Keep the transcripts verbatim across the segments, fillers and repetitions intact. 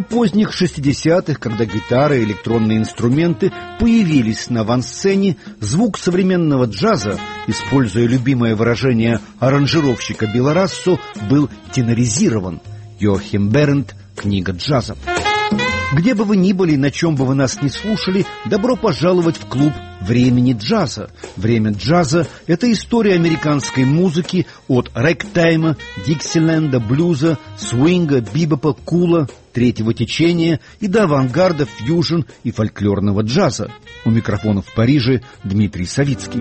поздних шестидесятых, когда гитары и электронные инструменты появились на авансцене, звук современного джаза, используя любимое выражение аранжировщика Билла Рассо, был теноризирован. Йоахим Берент, книга джаза. Где бы вы ни были, на чем бы вы нас ни слушали, добро пожаловать в клуб «Времени джаза». «Время джаза» — это история американской музыки от рэгтайма, диксиленда, блюза, свинга, бибопа, кула, третьего течения и до авангарда, фьюжн и фольклорного джаза. У микрофона в Париже Дмитрий Савицкий.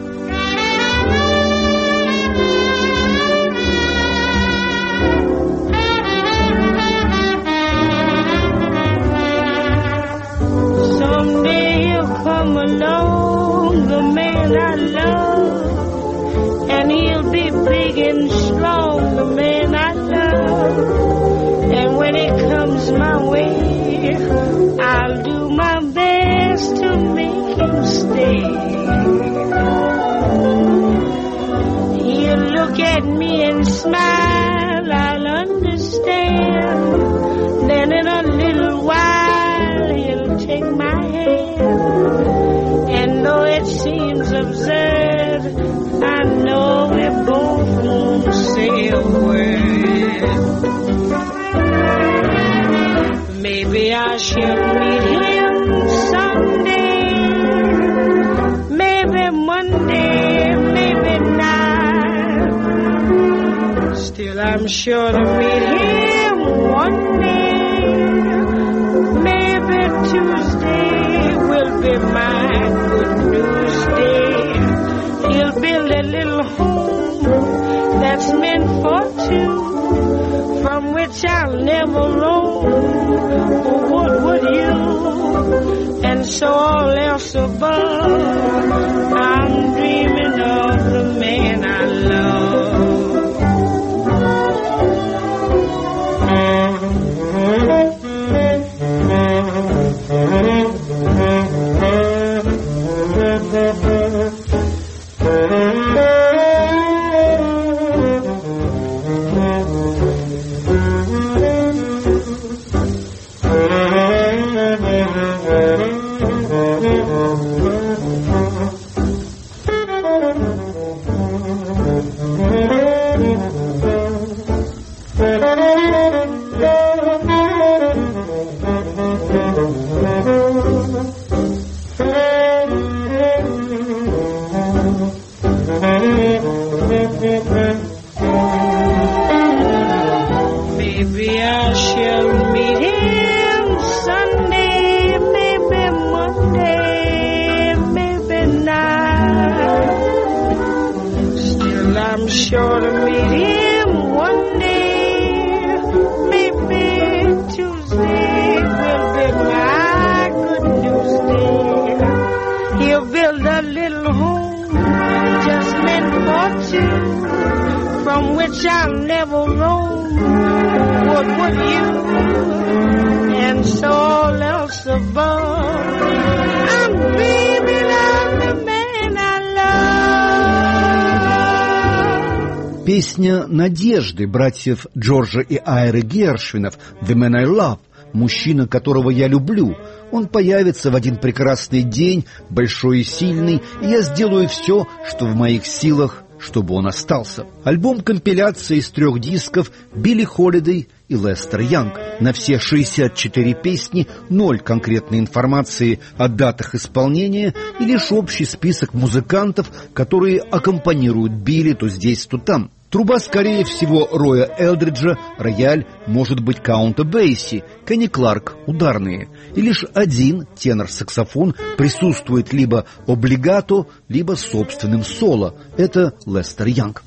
Come along, the man I love, and he'll be big and strong, the man I love. And when it comes my way, I'll do my best to make him stay. He'll look at me and smile, I'll understand. Then in a little while, he'll take my hand. And though it seems absurd, I know we both won't say a word. Maybe I shall meet him someday, maybe Monday, maybe not. Still I'm sure to meet him one day, maybe Tuesday will be my good news day. He'll build a little home that's meant for two, from which I'll never roam. Oh, what would you? And so all else above, I'm dreaming of the man I love. Maybe I shall meet him Sunday, maybe Monday, maybe not. Still I'm sure to meet him one day, maybe Tuesday will be my good news day. He'll build a little home just meant for two, from which I'll never roam. What would you? And so all else above, I'm dreaming of the man I love. Песня надежды братьев Джорджа и Айры Гершвинов «The Man I Love», мужчина, которого я люблю. Он появится в один прекрасный день, большой и сильный, и я сделаю все, что в моих силах, чтобы он остался. Альбом-компиляция из трех дисков Билли Холидей и Лестер Янг. На все шестьдесят четыре песни ноль конкретной информации о датах исполнения и лишь общий список музыкантов, которые аккомпанируют Билли то здесь, то там. Труба, скорее всего, Роя Элдриджа, рояль, может быть, Каунта Бейси, Кенни Кларк, ударные. И лишь один тенор-саксофон присутствует либо облигато, либо собственным соло. Это Лестер Янг.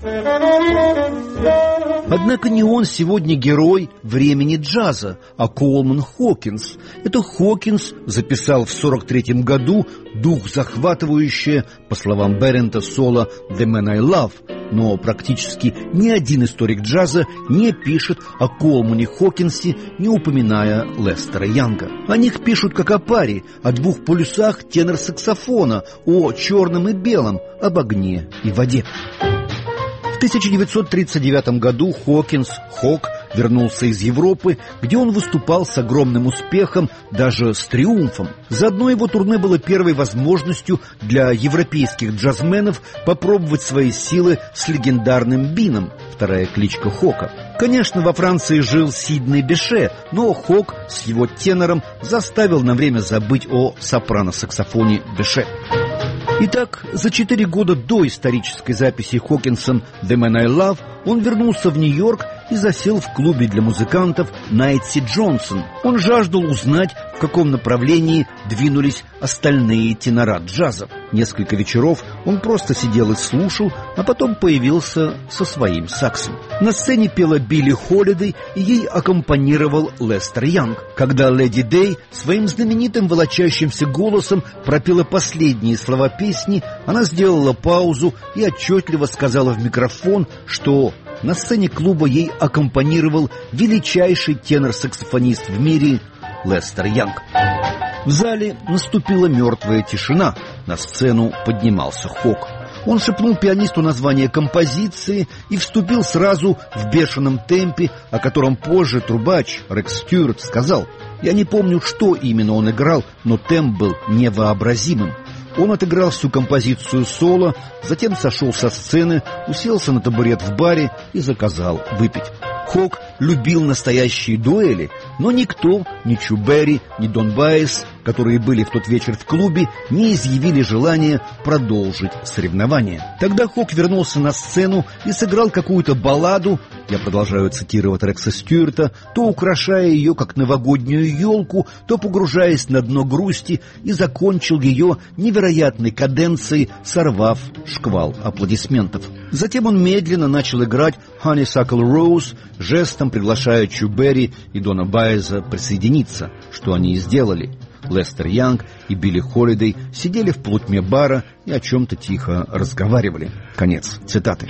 Однако не он сегодня герой времени джаза, а Колман Хокинс. Это Хокинс записал в сорок третьем году дух захватывающее, по словам Берента, соло «The Man I Love». Но практически ни один историк джаза не пишет о Колмане Хокинсе, не упоминая Лестера Янга. О них пишут как о паре, о двух полюсах тенор-саксофона, о черном и белом, об огне и воде. В тысяча девятьсот тридцать девятом году Хокинс, Хок, вернулся из Европы, где он выступал с огромным успехом, даже с триумфом. Заодно его турне было первой возможностью для европейских джазменов попробовать свои силы с легендарным Бином, вторая кличка Хока. Конечно, во Франции жил Сидней Беше, но Хок с его тенором заставил на время забыть о сопрано-саксофоне Беше. Итак, за четыре года до исторической записи Хокинсом «The Man I Love» он вернулся в Нью-Йорк и засел в клубе для музыкантов Найтси Джонсон. Он жаждал узнать, в каком направлении двинулись остальные тенора джаза. Несколько вечеров он просто сидел и слушал, а потом появился со своим саксом. На сцене пела Билли Холидей, и ей аккомпанировал Лестер Янг. Когда Леди Дэй своим знаменитым волочащимся голосом пропела последние слова песни, она сделала паузу и отчетливо сказала в микрофон, что на сцене клуба ей аккомпанировал величайший тенор-саксофонист в мире Лестер Янг. В зале наступила мертвая тишина. На сцену поднимался Хок. Он шепнул пианисту название композиции и вступил сразу в бешеном темпе, о котором позже трубач Рекс Стюарт сказал: «Я не помню, что именно он играл, но темп был невообразимым». Он отыграл всю композицию соло, затем сошел со сцены, уселся на табурет в баре и заказал выпить. Хок любил настоящие дуэли, но никто, ни Чу Берри, ни Дон Байес, которые были в тот вечер в клубе, не изъявили желания продолжить соревнования. Тогда Хок вернулся на сцену и сыграл какую-то балладу, я продолжаю цитировать Рекса Стюарта, то украшая ее как новогоднюю елку, то погружаясь на дно грусти, и закончил ее невероятной каденцией, сорвав шквал аплодисментов. Затем он медленно начал играть «Honeysuckle Rose», жестом приглашая Чу Берри и Дона Байеса присоединиться, что они и сделали. Лестер Янг и Билли Холидей сидели в полутьме бара и о чем-то тихо разговаривали. Конец цитаты.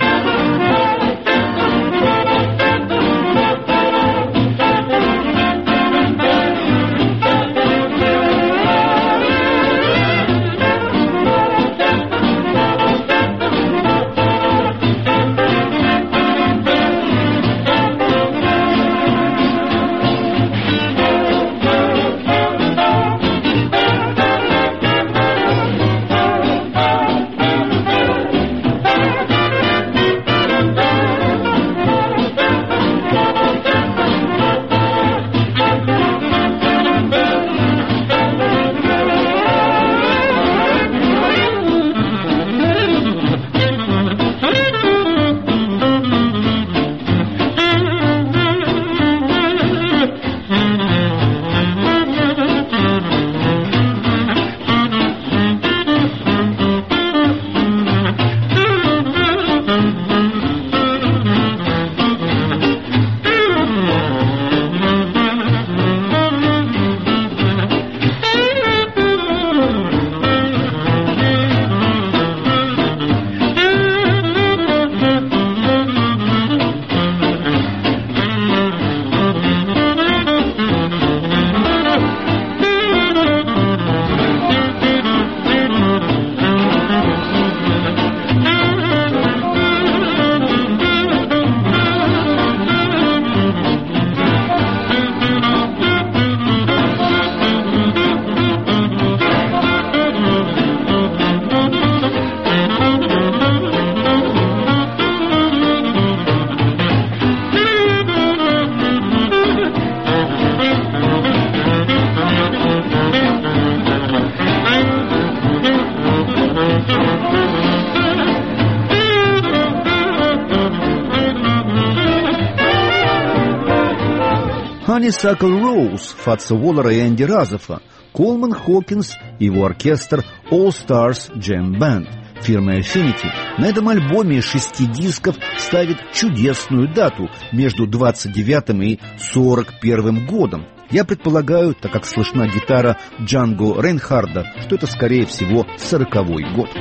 Honeysuckle Rose Фатса Уоллера и Энди Разофа, Колман Хокинс и его оркестр All Stars Jam Band фирмы Affinity. На этом альбоме шести дисков ставит чудесную дату между двадцать девятым и сорок первым годом. Я предполагаю, так как слышна гитара Джанго Рейнхарда, что это, скорее всего, сороковой год.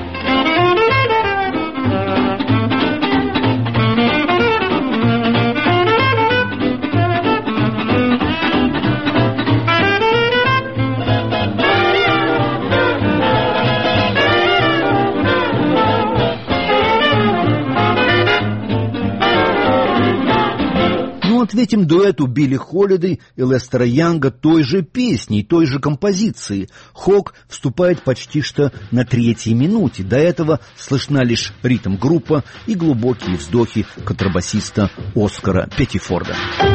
ответим дуэту Билли Холидей и Лестера Янга той же песней, той же композиции. Хок вступает почти что на третьей минуте. До этого слышна лишь ритм-группа и глубокие вздохи контрабасиста Оскара Петтифорда.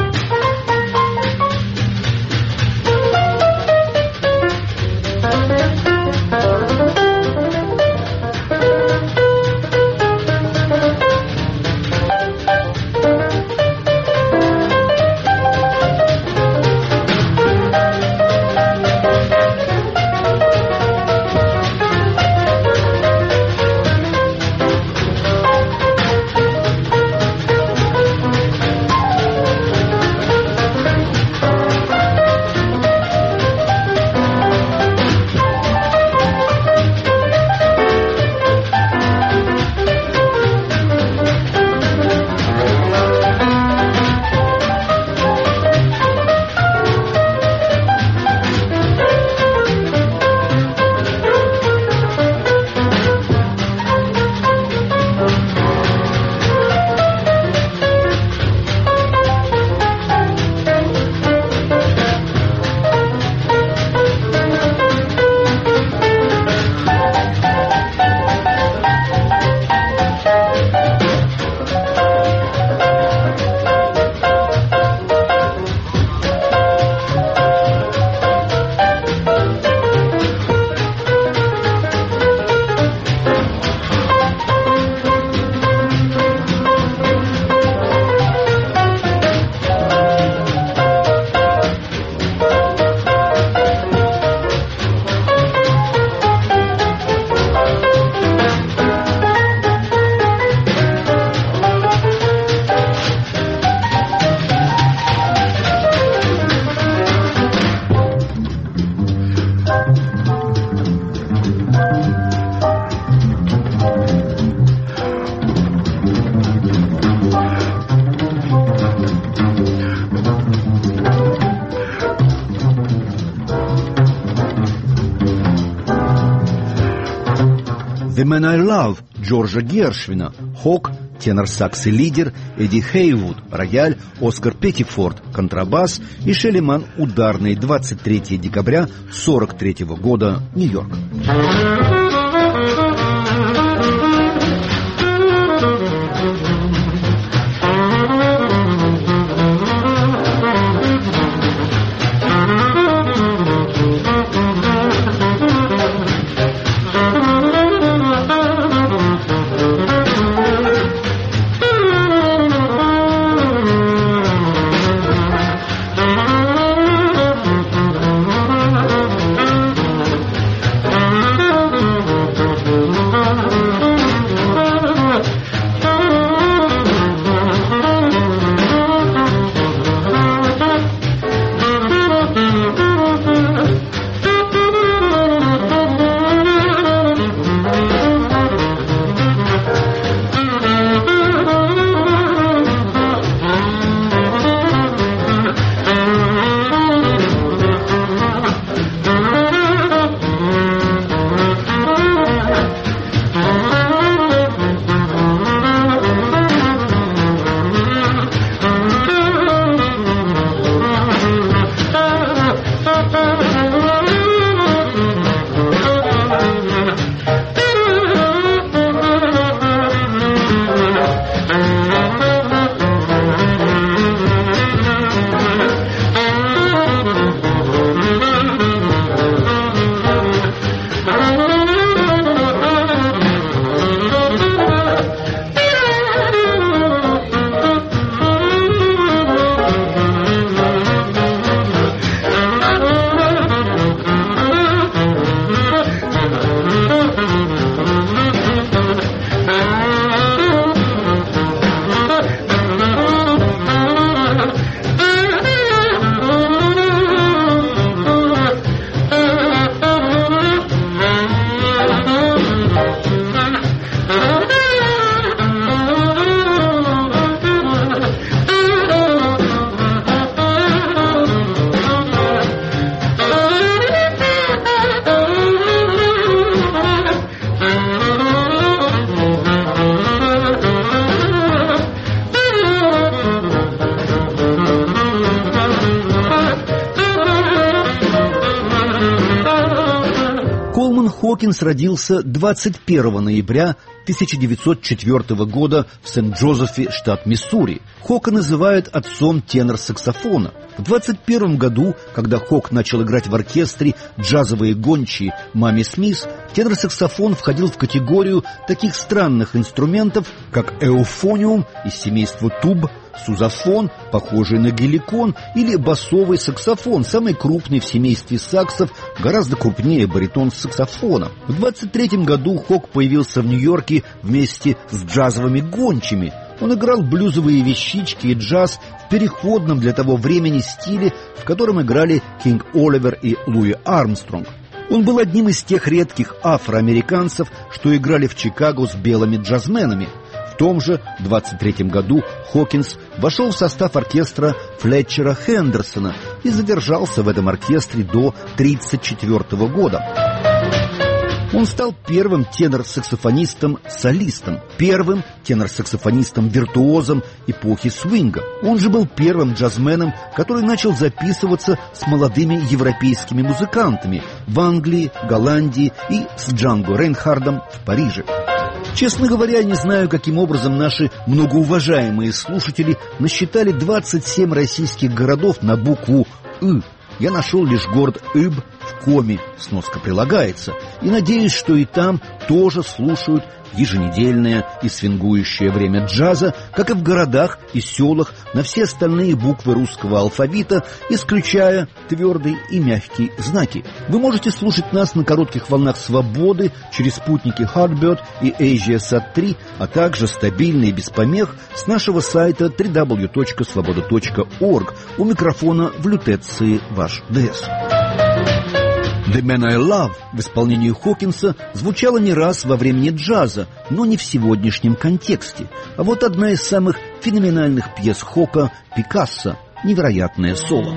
«The Man I Love» Джорджа Гершвина, Хок, тенор-сакс и лидер, Эдди Хейвуд, рояль, Оскар Петтифорд, контрабас и Шелли Манн, ударный, двадцать третьего декабря сорок третьего года, Нью-Йорк. Хокинс родился двадцать первого ноября тысяча девятьсот четвёртого года в Сент-Джозефе, штат Миссури. Хока называют отцом тенор-саксофона. В двадцать первом году, когда Хок начал играть в оркестре «Джазовые гончие» Мами Смис, тенор-саксофон входил в категорию таких странных инструментов, как эуфониум из семейства туб, сузофон, похожий на геликон, или басовый саксофон, самый крупный в семействе саксов, гораздо крупнее баритон-саксофона. В двадцать третьем году Хок появился в Нью-Йорке вместе с джазовыми гончими. Он играл блюзовые вещички и джаз в переходном для того времени стиле, в котором играли Кинг Оливер и Луи Армстронг. Он был одним из тех редких афроамериканцев, что играли в Чикаго с белыми джазменами. В том же двадцать третьем году Хокинс вошел в состав оркестра Флетчера Хендерсона и задержался в этом оркестре до тридцать четвёртого года. Он стал первым тенор-саксофонистом-солистом, первым тенор-саксофонистом-виртуозом эпохи свинга. Он же был первым джазменом, который начал записываться с молодыми европейскими музыкантами в Англии, Голландии и с Джанго Рейнхардом в Париже. Честно говоря, я не знаю, каким образом наши многоуважаемые слушатели насчитали двадцать семь российских городов на букву «ы». Я нашел лишь город Иб в Коми, сноска прилагается, и надеюсь, что и там тоже слушают еженедельное и свингующее время джаза, как и в городах и селах на все остальные буквы русского алфавита, исключая твердые и мягкие знаки. Вы можете слушать нас на коротких волнах свободы через спутники Heartbird и AsiaSat три, а также стабильно и без помех с нашего сайта дабл ю дабл ю дабл ю точка свобода точка орг. У микрофона в лютеции ваш ДС. «The Man I Love» в исполнении Хокинса звучала не раз во времени джаза, но не в сегодняшнем контексте. А вот одна из самых феноменальных пьес Хока «Пикассо» — невероятное соло.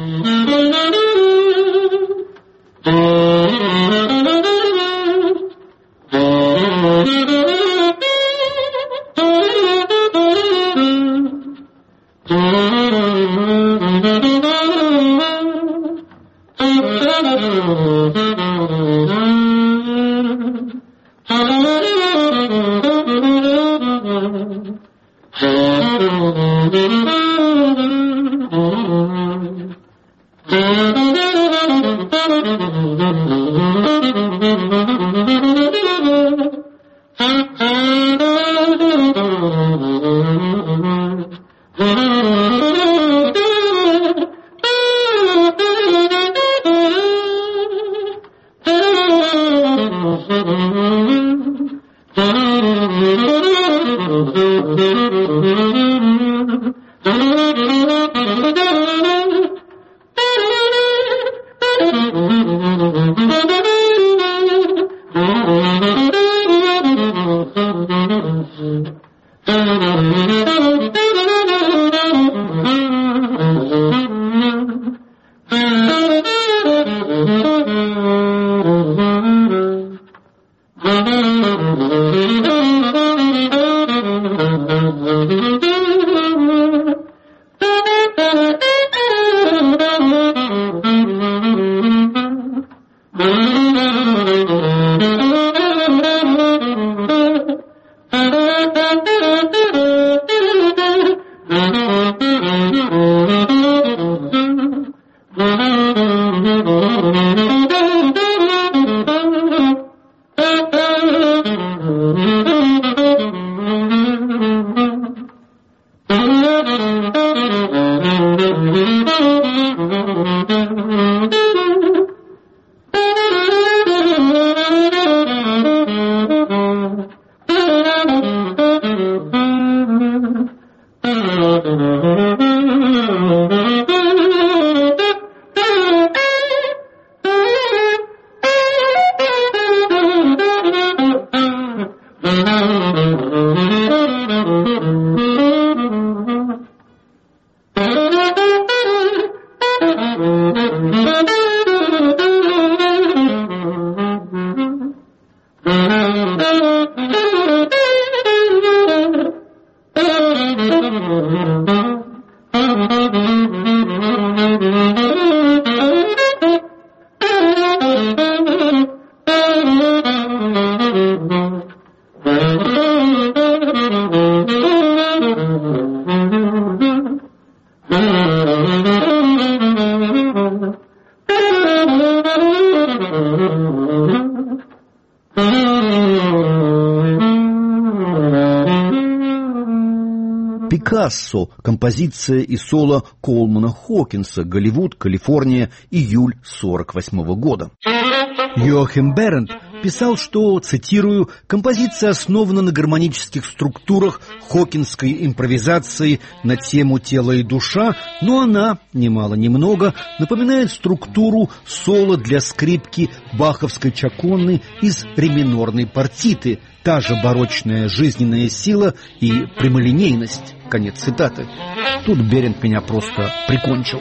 Пикассо. Композиция и соло Колмана Хокинса. Голливуд, Калифорния, июль сорок восьмого года. Йоахим Берент писал, что, цитирую, «композиция основана на гармонических структурах хокинской импровизации на тему «Тело и душа», но она, ни мало ни много, напоминает структуру соло для скрипки баховской чаконны из ре-минорной партиты, та же барочная жизненная сила и прямолинейность». Конец цитаты. Тут Берент меня просто прикончил.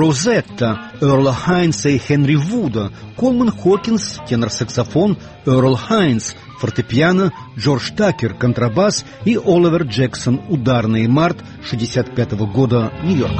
Розетта Эрла Хайнса и Хенри Вуда, Колман Хокинс, тенор-саксофон, Эрл Хайнс, фортепиано, Джордж Такер, контрабас и Оливер Джексон, ударный, март шестьдесят пятого года, Нью-Йорк.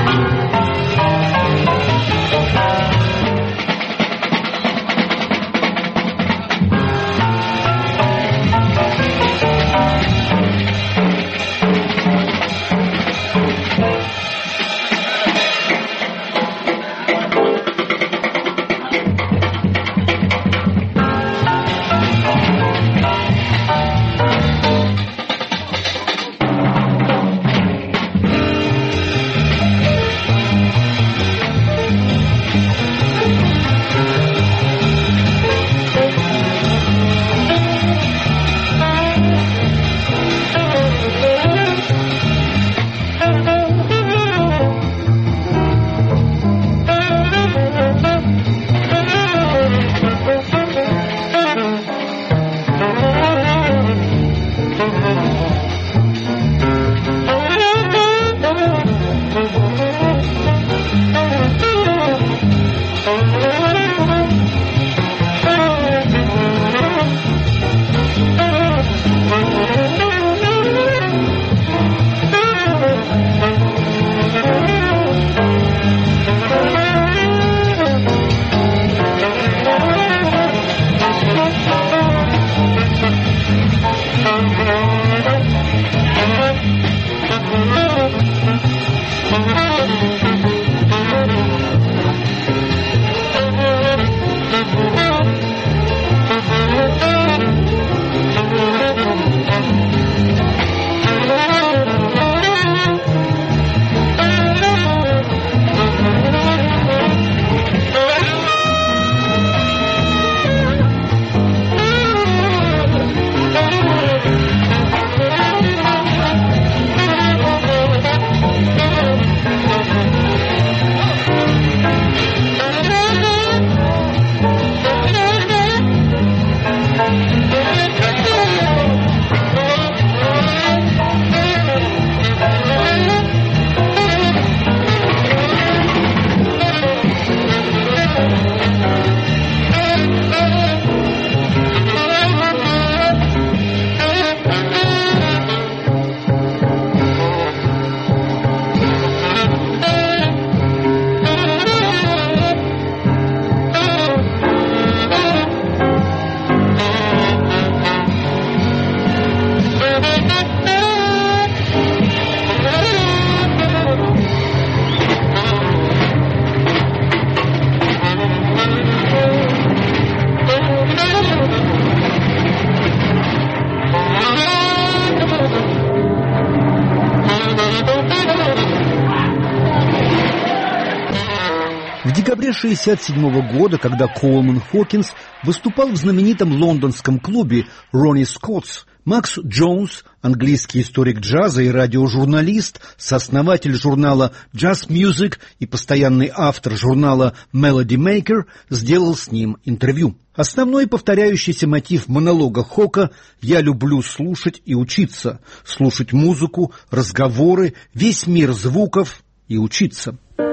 В декабре шестьдесят седьмого года, когда Колман Хокинс выступал в знаменитом лондонском клубе «Ронни Скоттс», Макс Джонс, английский историк джаза и радиожурналист, сооснователь журнала «Jazz Music» и постоянный автор журнала «Melody Maker», сделал с ним интервью. Основной повторяющийся мотив монолога Хока «Я люблю слушать и учиться, слушать музыку, разговоры, весь мир звуков и учиться».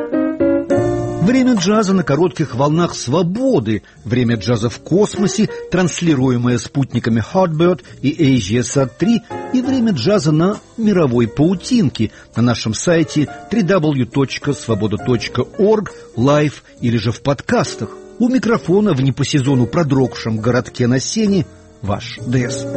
Время джаза на коротких волнах свободы, время джаза в космосе, транслируемое спутниками Hotbird и AsiaSat три, и время джаза на мировой паутинке на нашем сайте дабл ю дабл ю дабл ю точка свобода точка орг, лайв или же в подкастах. У микрофона в не по сезону продрогшем городке на Сене ваш ДС.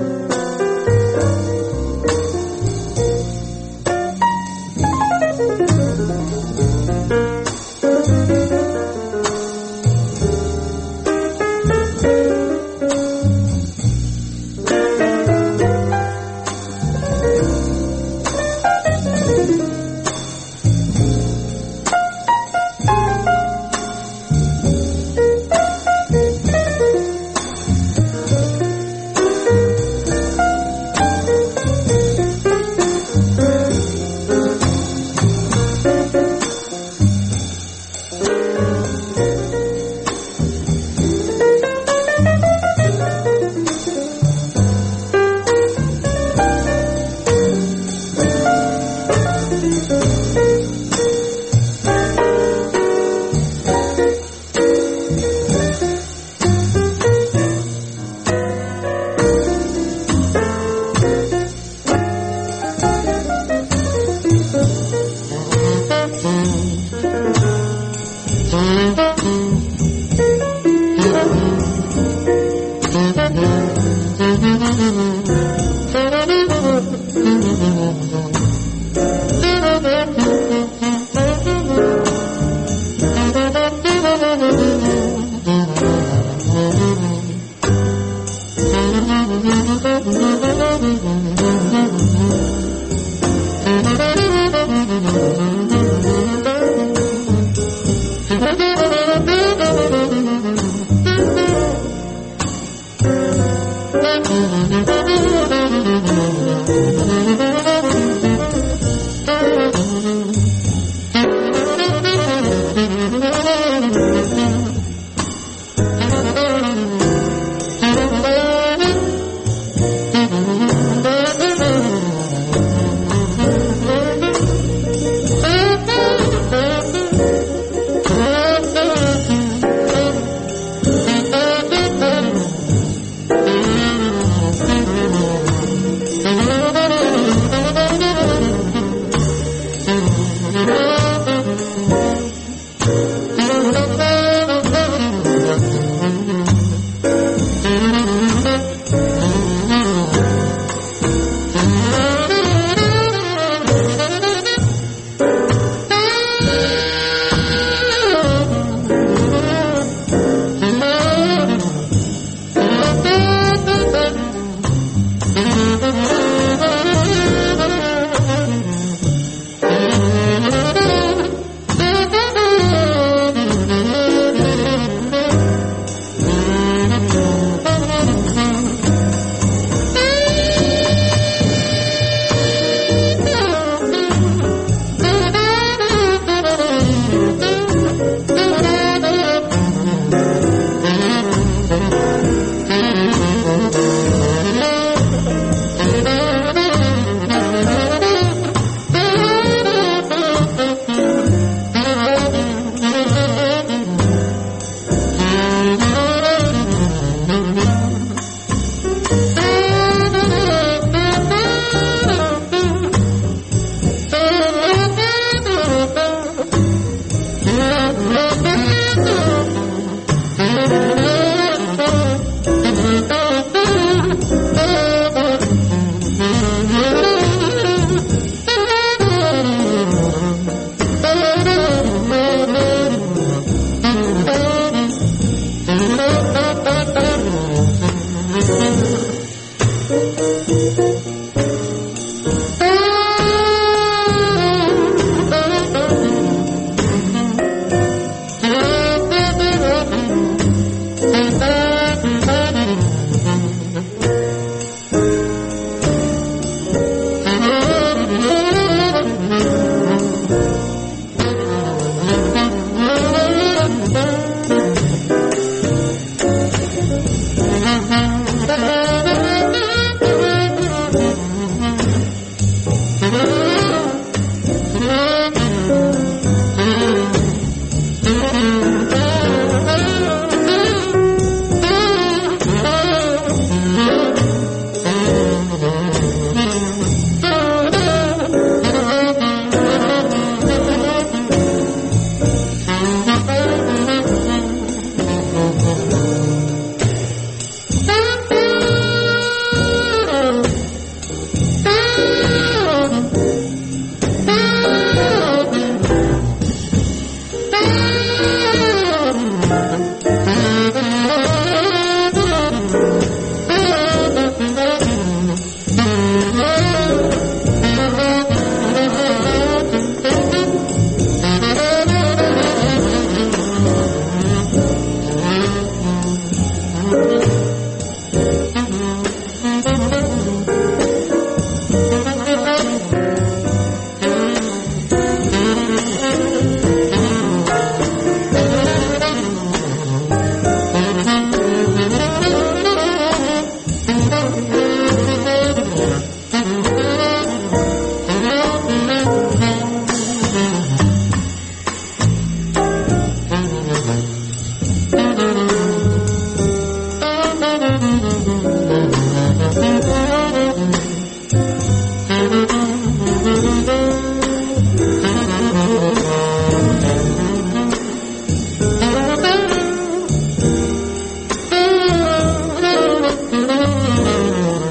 Thank you.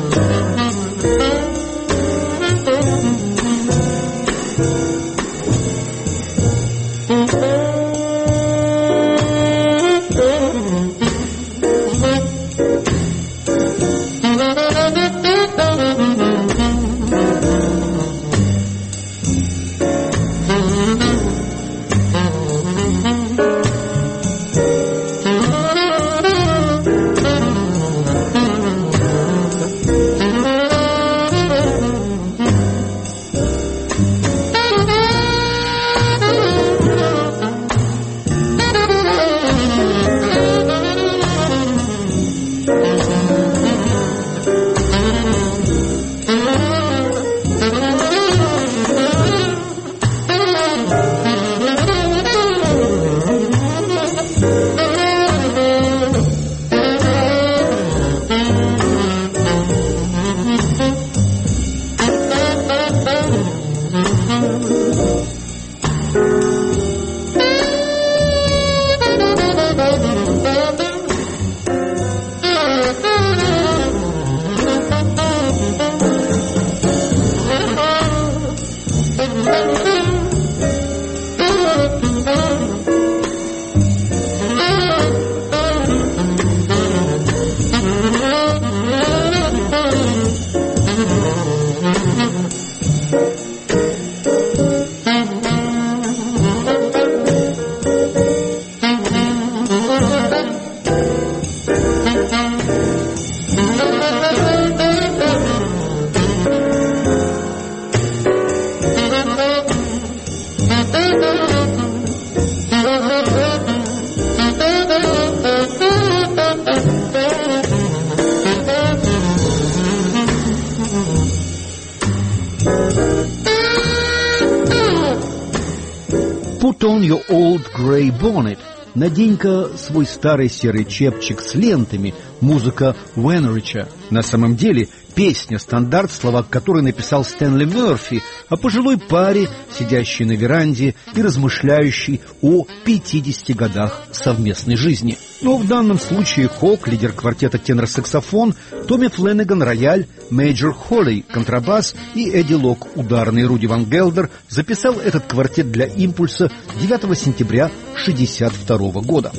«Put on your old grey bonnet», «Надень-ка свой старый серый чепчик с лентами», музыка Уэнрича. На самом деле песня, стандарт, слова которой написал Стэнли Мерфи, о пожилой паре, сидящей на веранде и размышляющей о пятидесяти годах совместной жизни. Но в данном случае Хок, лидер квартета тенор-саксофон, Томми Фленнеган — рояль, Мейджор Холли — контрабас и Эдди Лок — ударный. Руди Ван Гелдер записал этот квартет для «Импульса» девятого сентября шестьдесят второго года.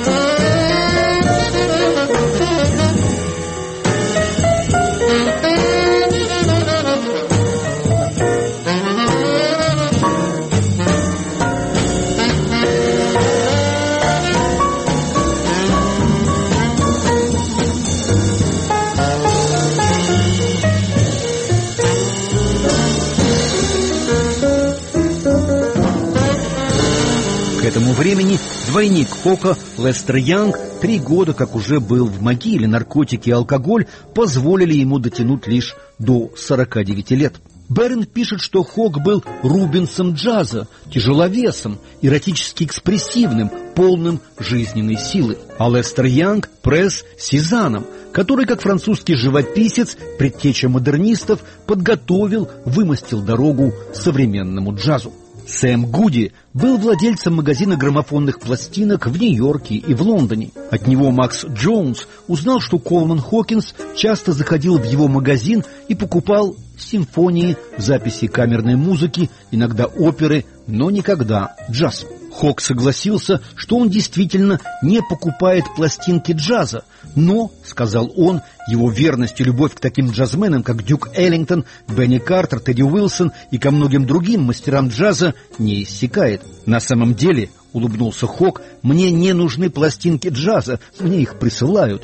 К этому времени двойник Хока, Лестер Янг, три года как уже был в могиле. Наркотики и алкоголь позволили ему дотянуть лишь до сорока девяти лет. Берн пишет, что Хок был Рубенсом джаза, тяжеловесом, эротически экспрессивным, полным жизненной силы. А Лестер Янг — Пресс Сезанном, который, как французский живописец, предтеча модернистов, подготовил, вымостил дорогу современному джазу. Сэм Гуди был владельцем магазина граммофонных пластинок в Нью-Йорке и в Лондоне. От него Макс Джонс узнал, что Колман Хокинс часто заходил в его магазин и покупал симфонии, записи камерной музыки, иногда оперы, но никогда джаз. Хок согласился, что он действительно не покупает пластинки джаза, но, сказал он, его верность и любовь к таким джазменам, как Дюк Эллингтон, Бенни Картер, Тедди Уилсон и ко многим другим мастерам джаза, не иссякает. На самом деле, улыбнулся Хок, мне не нужны пластинки джаза, мне их присылают.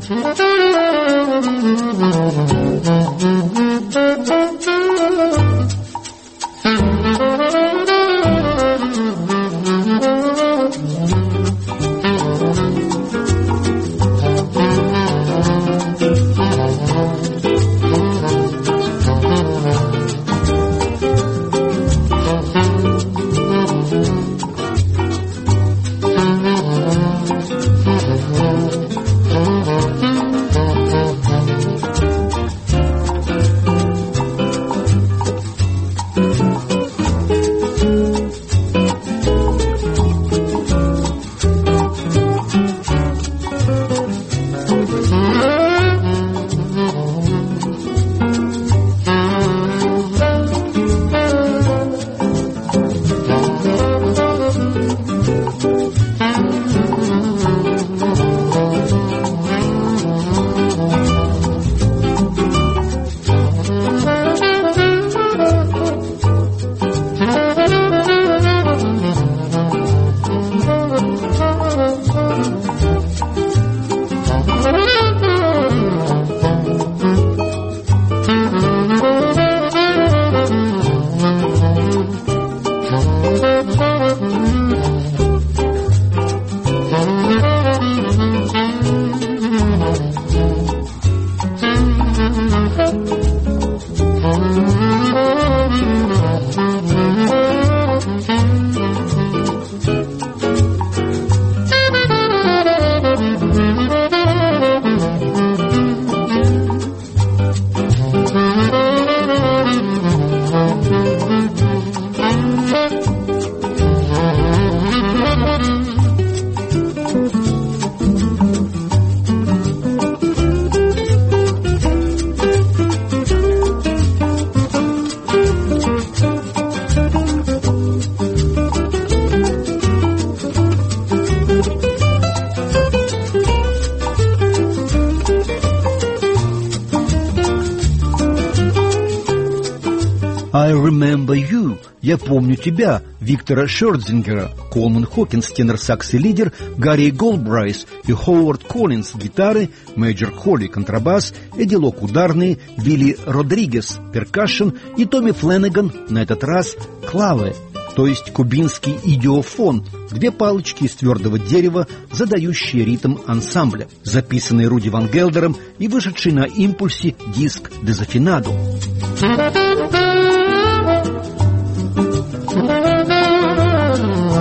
«I remember you», «Я помню тебя» Виктора Шердзингера, Колман Хокинс, тенор-сакс и лидер, Гарри Голдбрайс и Ховард Коллинз, гитары, Мейджор Холли, контрабас, Эдди Лок, ударные, Вилли Родригес, перкашн и Томми Фленнеган, на этот раз клаве, то есть кубинский идиофон, две палочки из твердого дерева, задающие ритм ансамбля, записанный Руди Ван Гелдером и вышедший на «Импульсе» диск «Дезафинадо». Thank you.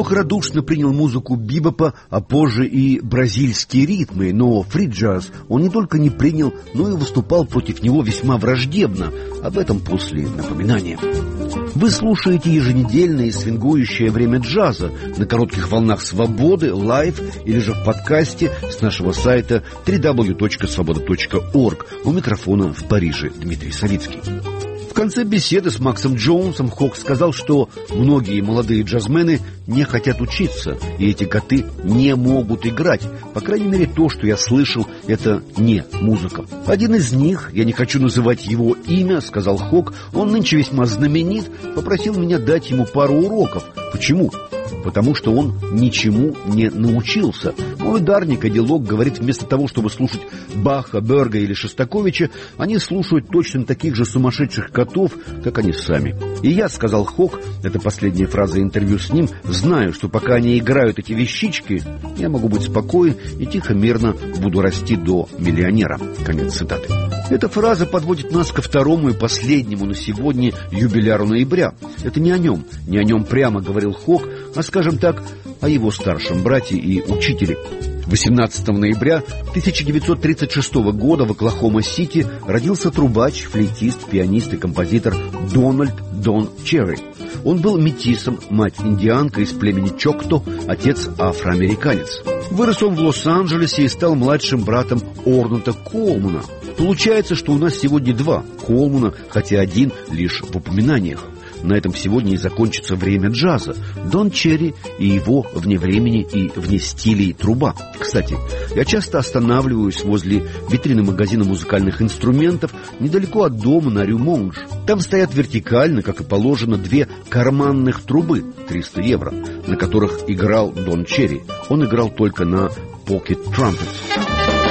Хок радушно принял музыку бибопа, а позже и бразильские ритмы, но фри-джаз он не только не принял, но и выступал против него весьма враждебно. Об этом после напоминания. Вы слушаете еженедельное свингующее время джаза на коротких волнах «Свободы», лайв или же в подкасте с нашего сайта дабл ю дабл ю дабл ю точка свобода точка орг. У микрофона в Париже Дмитрий Савицкий. В конце беседы с Максом Джонсом Хок сказал, что многие молодые джазмены не хотят учиться, и эти коты не могут играть. По крайней мере, то, что я слышал, это не музыка. Один из них, я не хочу называть его имя, сказал Хок, он нынче весьма знаменит, попросил меня дать ему пару уроков. Почему? Потому что он ничему не научился. Мой ударник Эдди Лок говорит, вместо того, чтобы слушать Баха, Берга или Шостаковича, они слушают точно таких же сумасшедших котов, как они сами. И я, сказал Хок, это последняя фраза интервью с ним, знаю, что пока они играют эти вещички, я могу быть спокоен и тихо-мирно буду расти до миллионера. Конец цитаты. Эта фраза подводит нас ко второму и последнему на сегодня юбиляру ноября. Это не о нем, не о нем прямо говорил Хок, а, скажем так, о его старшем брате и учителе. восемнадцатого ноября тысяча девятьсот тридцать шестого года в Оклахома-Сити родился трубач, флейтист, пианист и композитор Дональд Дон Черри. Он был метисом, мать индианка из племени Чокто, отец афроамериканец. Вырос он в Лос-Анджелесе и стал младшим братом Орната Колмана. Получается, что у нас сегодня два Колмана, хотя один лишь в упоминаниях. На этом сегодня и закончится время джаза. Дон Черри и его вне времени и вне стилей труба. Кстати, я часто останавливаюсь возле витрины магазина музыкальных инструментов недалеко от дома на Рю-Монж. Там стоят вертикально, как и положено, две карманных трубы, триста евро, на которых играл Дон Черри. Он играл только на pocket trumpet.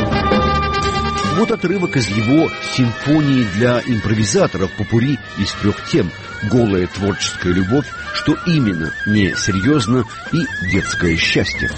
Вот отрывок из его симфонии для импровизаторов попурри из трех тем: голая творческая любовь, что именно не серьезно, и детское счастье.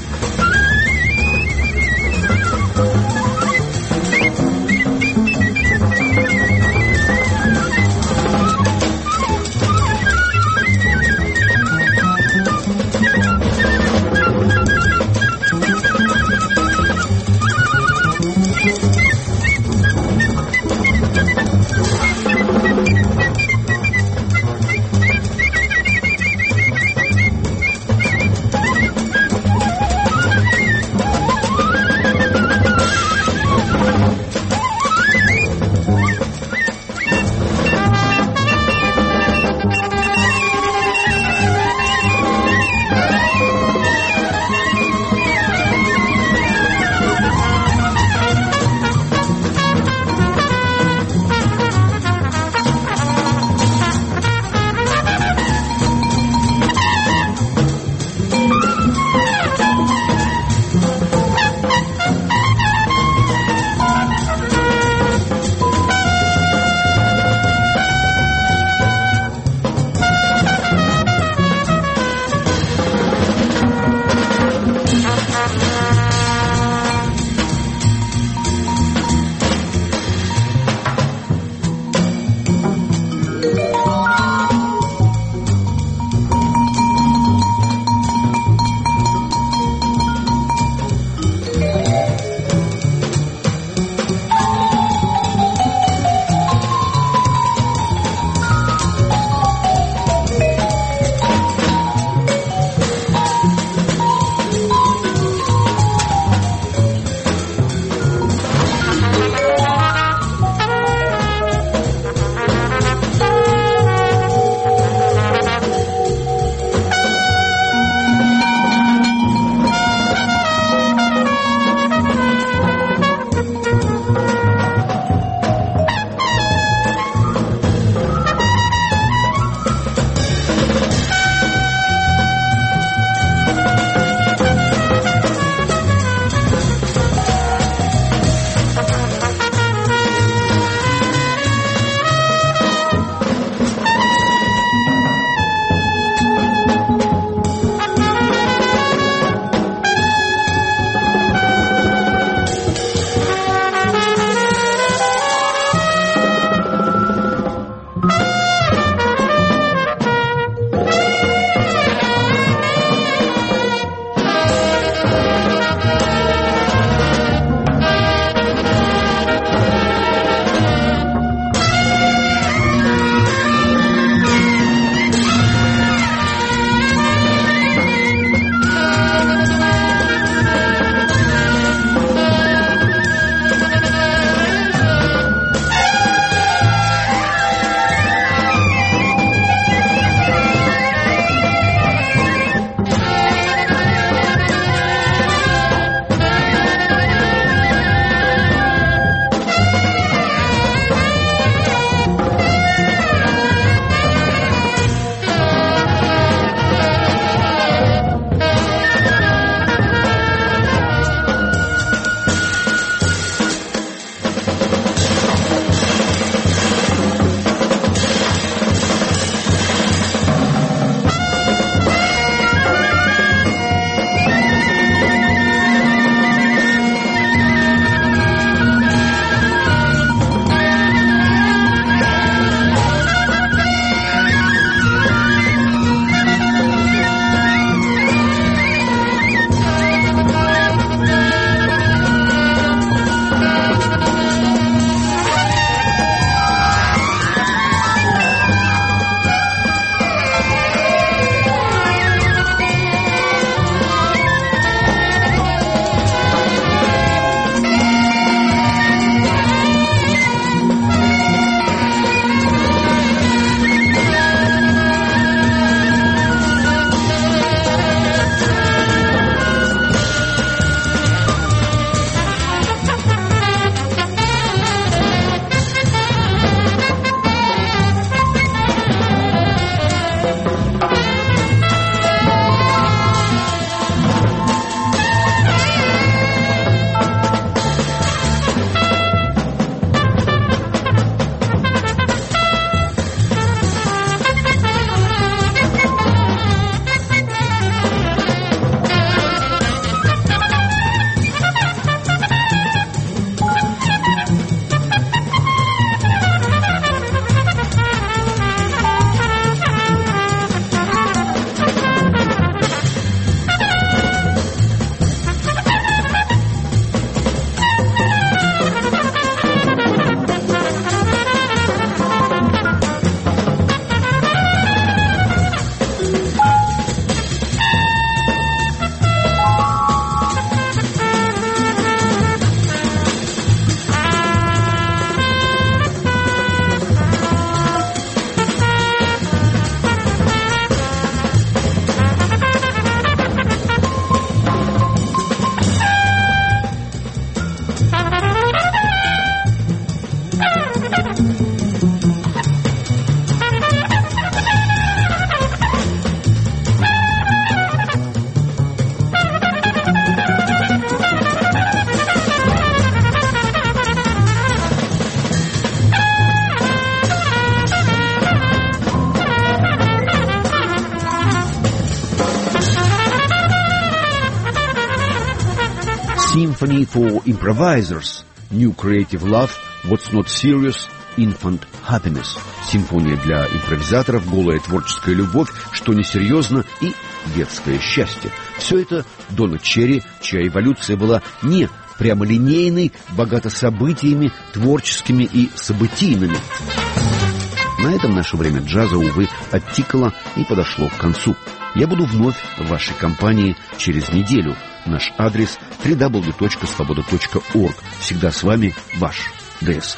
Symphony for Improvisers, New Creative Love, What's Not Serious, Infant Happiness. Симфония для импровизаторов, голая творческая любовь, что несерьезно, и детское счастье. Все это Дона Черри, чья эволюция была не прямолинейной, богата событиями, творческими и событийными. На этом наше время джаза, увы, оттикало и подошло к концу. Я буду вновь в вашей компании через неделю. Наш адрес дабл ю дабл ю дабл ю точка свобода точка орг. Всегда с вами ваш ДС.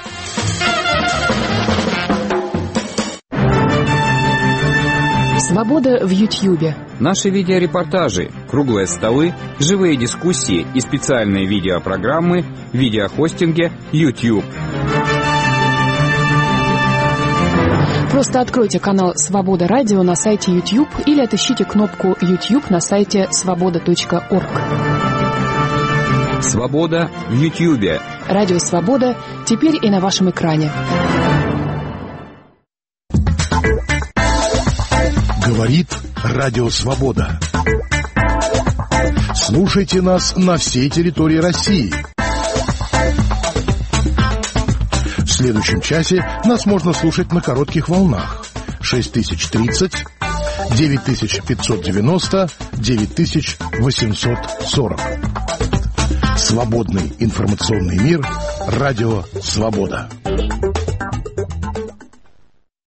Свобода в Ютьюбе. Наши видеорепортажи, круглые столы, живые дискуссии и специальные видеопрограммы в видеохостинге YouTube. Просто откройте канал «Свобода Радио» на сайте YouTube или отыщите кнопку YouTube на сайте свобода точка орг. Свобода в Ютьюбе. Радио «Свобода» теперь и на вашем экране. Говорит Радио Свобода. Слушайте нас на всей территории России. В следующем часе нас можно слушать на коротких волнах. шесть тысяч тридцать, девять тысяч пятьсот девяносто, девять тысяч восемьсот сорок. Свободный информационный мир. Радио Свобода.